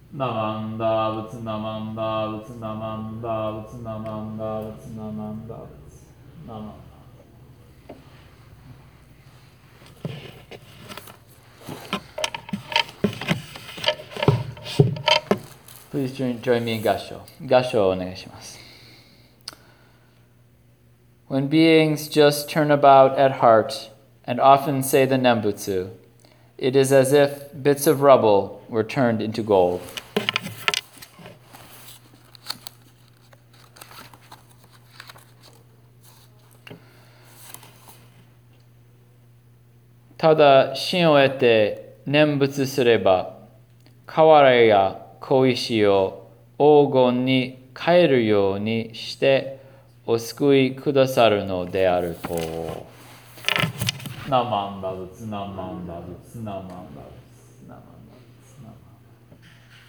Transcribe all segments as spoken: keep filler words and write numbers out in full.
Namanda, Vutsu Namanda, Vutsu Namanda, Vutsu Namanda, Vutsu Namanda, Vutsu Namanda. Please join, join me in Gasho. Gasho onegaishimasu. When beings just turn about at heart and often say the Nembutsu, it is as if bits of rubble were turned into gold. Tada shin o ete nenbutsu sureba, kawara ya koishi o ogon ni kaeru you ni shite o sukui kudasaru no de aru to. Namanda butsu, namanda butsu, namanda butsu, namanda butsu, namanda.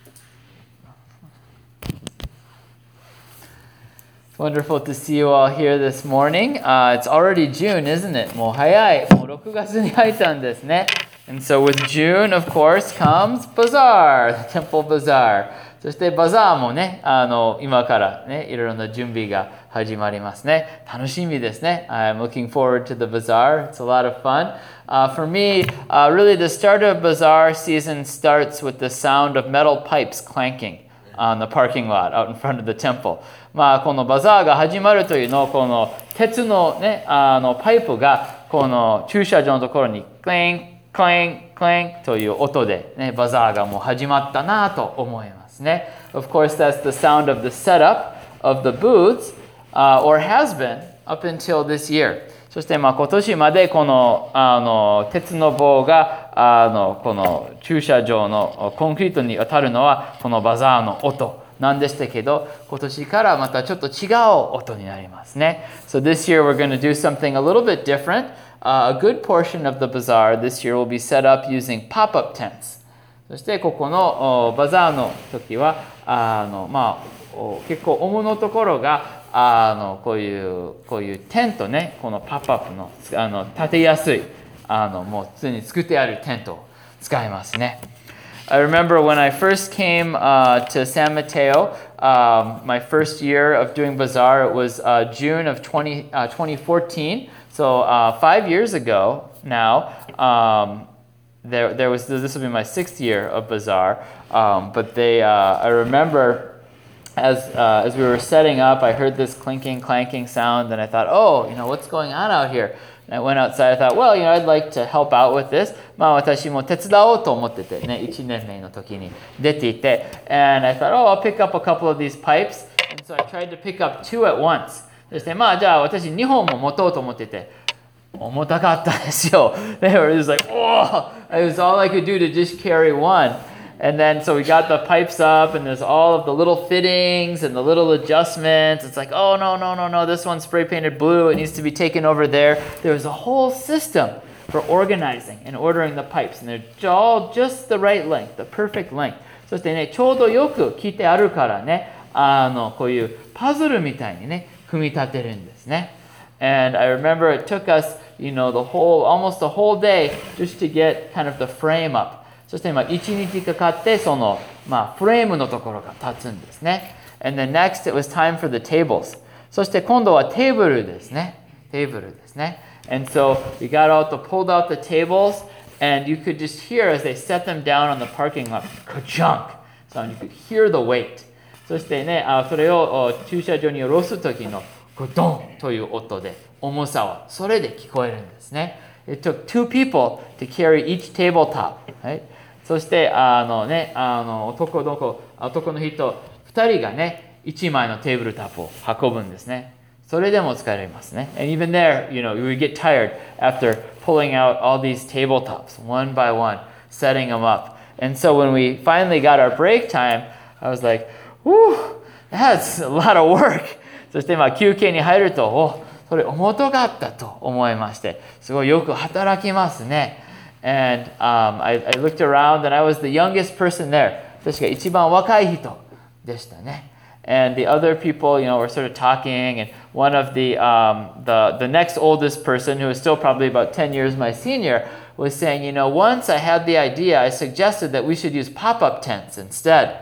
It's wonderful to see you all here this morning. Uh, it's already June, isn't it? もう早い。もうろくがつに入ったんですね。And so with June, of course, comes Bazaar, the Temple Bazaar. そしてバザーもね、あの今からね、いろいろな準備が始まりますね。楽しみですね。I'm looking forward to the bazaar. It's a lot of fun. Uh, for me, uh, really the start of bazaar season starts with the sound of metal pipes clanking on the parking lot out in front of the temple. まあこのバザーが始まるというのをこの鉄のね、あのパイプがこの駐車場のところにクリンクリンクリンという音でね、バザーがもう始まったなと思いますね。Of course, that's the sound of the setup of the booths, uh, or has been up until this year. そしてまあ今年までこのあの鉄の棒があのこの駐車場のコンクリートに当たるのはこのバザーの音なんでしたけど、今年からまたちょっと違う音になりますね。So this year we're going to do something a little bit different. Uh, a good portion of the bazaar this year will be set up using pop-up tents. そしてここのバザーの時はあの、まあ、結構主のところがあのこういうこういうテントね、このパップアップのあの立てやすいあのもう常に作ってあるテントを使いますね。I remember when I first came uh, to San Mateo, um, my first year of doing bazaar, it was uh, June of twenty, uh, twenty fourteen. So uh, five years ago now, um, there there was this will be my sixth year of bazaar. Um, but they, uh, I remember. As uh, as we were setting up, I heard this clinking, clanking sound, and I thought, oh, you know, what's going on out here? And I went outside. I thought, well, you know, I'd like to help out with this. まあ私も手伝おうと思っててね、いちねんめの時に出ていて、and I thought, oh, I'll pick up a couple of these pipes. And so I tried to pick up two at once. そしてまあじゃあ私にほんも持とうと思ってて、重たかったですよ。They were just like, oh, it was all I could do to just carry one. And then, so we got the pipes up, and there's all of the little fittings and the little adjustments. It's like, oh, no, no, no, no, this one's spray painted blue. It needs to be taken over there. There's a whole system for organizing and ordering the pipes. And they're all just the right length, the perfect length. そしてね、ちょうどよく切ってあるからね、あの、こういうパズルみたいにね、組み立てるんですね。And I remember it took us, you know, the whole, almost the whole day just to get kind of the frame up. そして今いちにちかかってその、まあ、フレームのところが立つんですね。And then next it was time for the tables. そして今度はテーブルですね。テーブルですね。And so we got out the, pulled out the tables, and you could just hear as they set them down on the parking lot, ka-chunk. So you could hear the weight. そしてね、あそれを駐車場に下ろす時のドンという音で重さはそれで聞こえるんですね。It took two people to carry each tabletop, right? そしてあのね、あの男の子、男の人ふたりがね、いちまいのテーブルタップを運ぶんですね。それでも疲れますね。And even there, you know, we would get tired after pulling out all these tabletops one by one, setting them up. And so when we finally got our break time, I was like, whew, that's a lot of work. そしてまあ休憩に入ると、お、それ重たかったと思いまして、すごいよく働きますね。And um, I, I looked around and I was the youngest person there. 確か一番若い人でしたね。And the other people, you know, were sort of talking, and one of the, um, the, the next oldest person, who was still probably about ten years my senior, was saying, you know, once I had the idea, I suggested that we should use pop-up tents instead.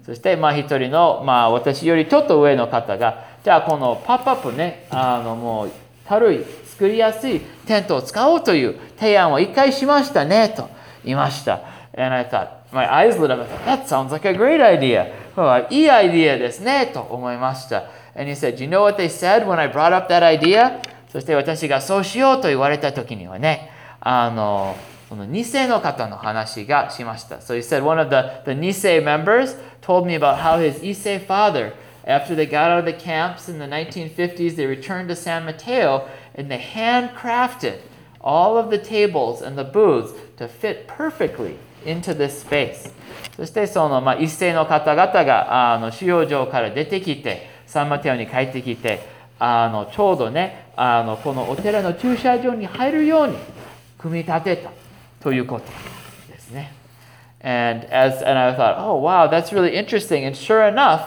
そして、まあ、一人の、まあ、私よりちょっと上の方が、じゃあこのパップアップね、あのもう軽い、作りやすいテントを使おうという提案を一回しましたね、と言いました。And I thought, my eyes lit up. I thought, that sounds like a great idea. いいアイディアですね、と思いました。And he said, you know what they said when I brought up that idea? そして私がそうしようと言われた時にはね、あの、そのに世の方の話がしました。So he said one of the, the Nisei members told me about how his Issei father, after they got out of the camps in the nineteen fifties, they returned to San Mateo and they handcrafted all of the tables and the booths to fit perfectly into this space. そしてその、まあ、一世の方々があの収容所から出てきて、サンマテオに帰ってきて、あのちょうどね、あのこのお寺の駐車場に入るように組み立てたということですね。And as and I thought, oh wow, that's really interesting. And sure enough,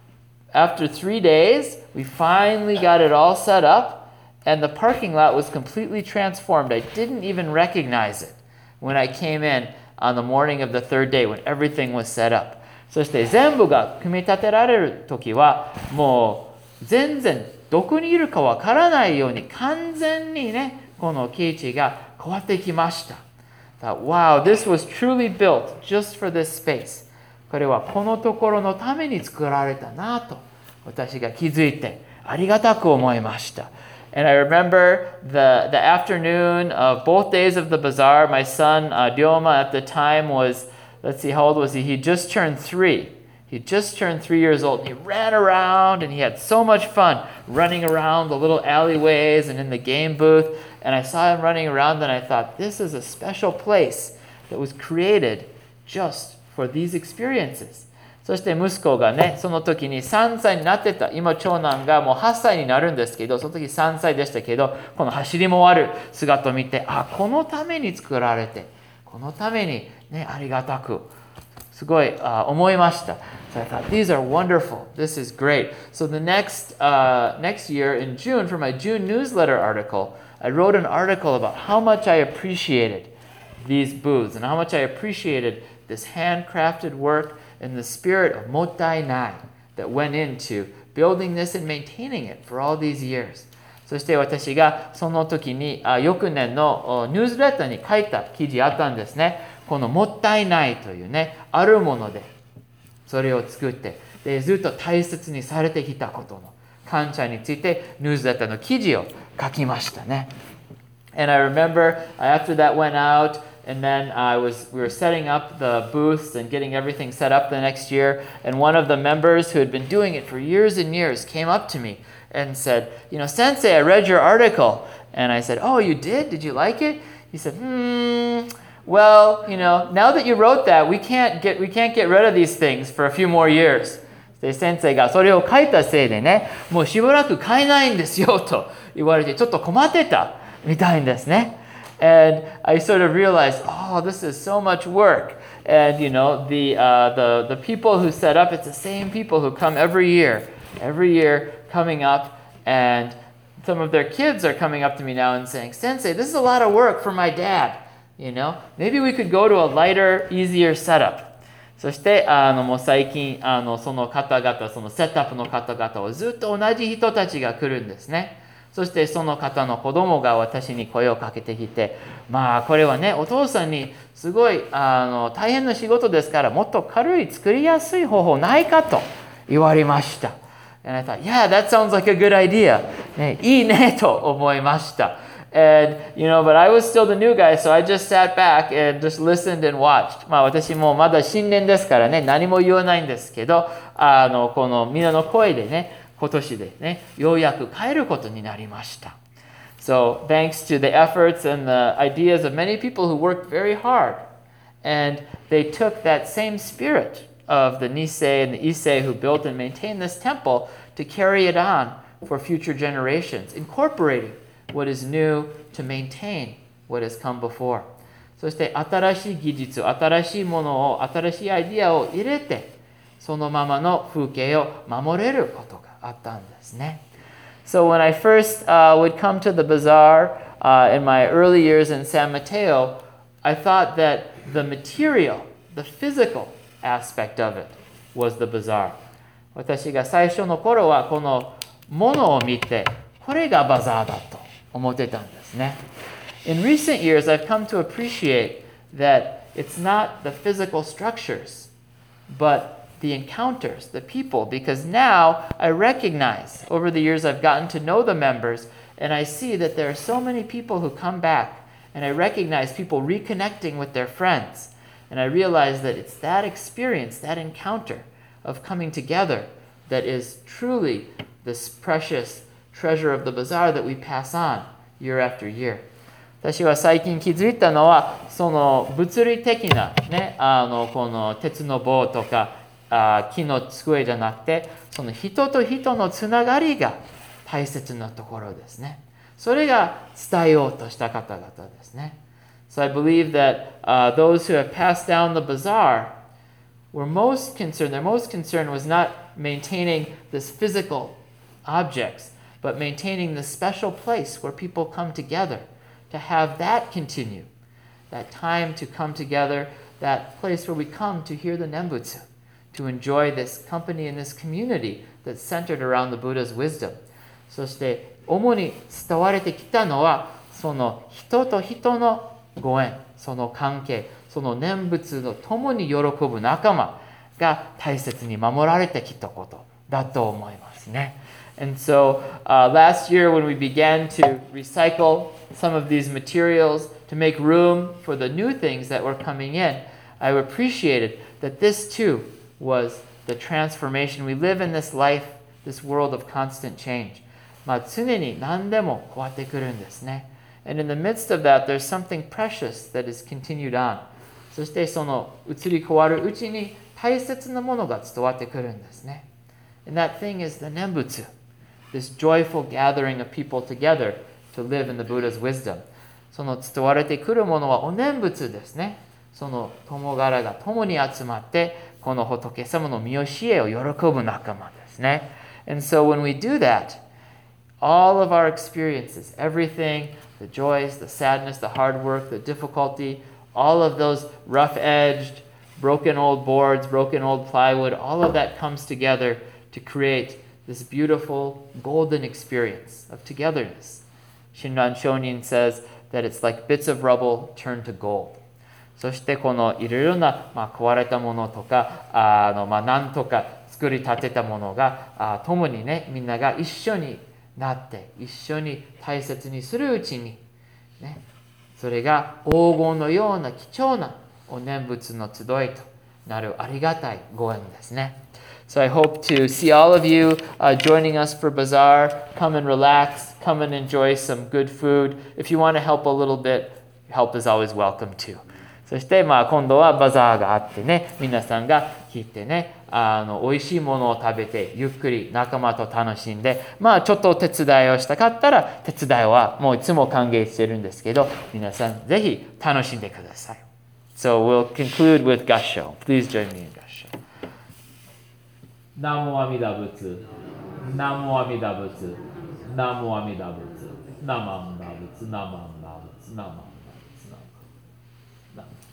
after three days, we finally got it all set up, and the parking lot was completely transformed. I didn't even recognize it when I came in on the morning of the third day when everything was set up. そして全部が組み立てられる時はもう全然どこにいるかわからないように完全にねこの基地が変わってきました。Thought, wow, this was truly built just for this space. これはこのところのために作られたなと私が気づいてありがたく思いました。And I remember the, the afternoon of both days of the bazaar. My son, uh, Ryoma, at the time was, let's see, how old was he? He just turned three. He just turned three years old. And he ran around and he had so much fun running around the little alleyways and in the game booth. And I saw him running around and I thought, this is a special place that was created just for these experiences. そして息子がね、その時にさんさいになってた。今長男がもうはっさいになるんですけど、その時さんさいでしたけど、この走り回る姿を見て、あ、このために作られて、このためにね、ありがたく、すごい、uh, 思いました。So I thought, these are wonderful. This is great. So the next, uh, next year in June, for my June newsletter article, I wrote an article about how much I appreciated these booths and how much I appreciated this handcrafted work and the spirit of Mottai Nai that went into building this and maintaining it for all these years. そして私がその時にあ翌年のニュースレターに書いた記事あったんですね。このもったいないというね、あるものでそれを作ってでずっと大切にされてきたことの感謝についてニュースレターの記事を書きましたね。And I remember after that went out, and then I was we were setting up the booths and getting everything set up the next year. And one of the members who had been doing it for years and years came up to me and said, you know, Sensei, I read your article. And I said, oh, you did? Did you like it? He said, hmm, well, you know, now that you wrote that, we can't get we can't get rid of these things for a few more years. で先生がそれを書いたせいでね、もうしばらく買えないんですよと言われてちょっと困ってたみたいんですね。And I sort of realized, oh, this is so much work. And, you know, the, uh, the, the people who set up, it's the same people who come every year, every year coming up. And some of their kids are coming up to me now and saying, Sensei, this is a lot of work for my dad. You know, maybe we could go to a lighter, easier setup. そしてあのもう最近あのその方々、そのセットアップの方々をずっと同じ人たちが来るんですね。そしてその方の子供が私に声をかけてきて、まあこれはね、お父さんにすごいあの大変な仕事ですから、もっと軽い作りやすい方法ないかと言われました。And I thought, yeah, that sounds like a good idea. ね、いいねと思いました。And, you know, but I was still the new guy, so I just sat back and just listened and watched. まあ私もまだ新年ですからね、何も言わないんですけど、あのこの皆の声でね、今年でね、ようやく変えることになりました。So, thanks to the efforts and the ideas of many people who worked very hard, and they took that same spirit of the Nisei and the Issei who built and maintained this temple to carry it on for future generations, incorporating what is new to maintain what has come before. そして新しい技術、新しいものを、新しいアイディアを入れて、そのままの風景を守れることがあったんですね。So when I first uh, would come to the bazaar uh, in my early years in San Mateo, I thought that the material, the physical aspect of it was the bazaar. 私が最初の頃はこのものを見て、これがバザーだと思ってたんですね。In recent years, I've come to appreciate that it's not the physical structures, but the encounters, the people, because now I recognize, over the years I've gotten to know the members, and I see that there are so many people who come back, and I recognize people reconnecting with their friends, and I realize that it's that experience, that encounter of coming together that is truly this precious treasure of the bazaar that we pass on year after year. 私は最近気づいたのは、その物理的なね、あのこの鉄の棒とかあ木の机じゃなくて、その人と人のつながりが大切なところですね。それが伝えようとした方々ですね。So I believe that、uh, those who have passed down the bazaar were most concerned, their most concern was not maintaining this physical objects, but maintaining the special place where people come together, to have that continue, that time to come together, that place where we come to hear the Nembutsu, to enjoy this company and this community that's centered around the Buddha's wisdom. そして主に伝われてきたのは、その人と人のご縁、その関係、その念仏の共に喜ぶ仲間が大切に守られてきたことだと思いますね。And so uh, last year when we began to recycle some of these materials to make room for the new things that were coming in, I appreciated that this too was the transformation. We live in this life, this world of constant change. まあ常に何でも変わってくるんですね。And in the midst of that, there's something precious that is continued on. そしてその移り変わるうちに大切なものが伝わってくるんですね。And that thing is the Nembutsu, this joyful gathering of people together to live in the Buddha's wisdom. その伝われてくるものはお念仏ですね。その友柄が共に集まって、この仏様の見教えを喜ぶ仲間ですね。And so when we do that, all of our experiences, everything, the joys, the sadness, the hard work, the difficulty, all of those rough-edged, broken old boards, broken old plywood, all of that comes together to create this beautiful golden experience of togetherness. Shinran Shonin says that it's like bits of rubble turned to gold. そしてこのいろいろな、まあ、壊れたものとかあの、まあ、なんとか作り立てたものがあ共にねみんなが一緒になって一緒に大切にするうちに、ね、それが黄金のような貴重なお念仏の集いとなるありがたいご縁ですね。So I hope to see all of you uh, joining us for Bazaar. Come and relax. Come and enjoy some good food. If you want to help a little bit, help is always welcome too. そしてまあ今度はバザーがあってね、皆さんが来てね、あの美味しいものを食べてゆっくり仲間と楽しんで、まあちょっとお手伝いをしたかったら手伝いはもういつも歓迎してるんですけど、皆さんぜひ楽しんでください。So we'll conclude with Gassho. Please join me in Gassho. ナモアミダ仏、ナモアミダ仏、ナモアミダ仏、ナマンダ仏、ナマンダ仏、ナマンダ仏、ナマンダ仏。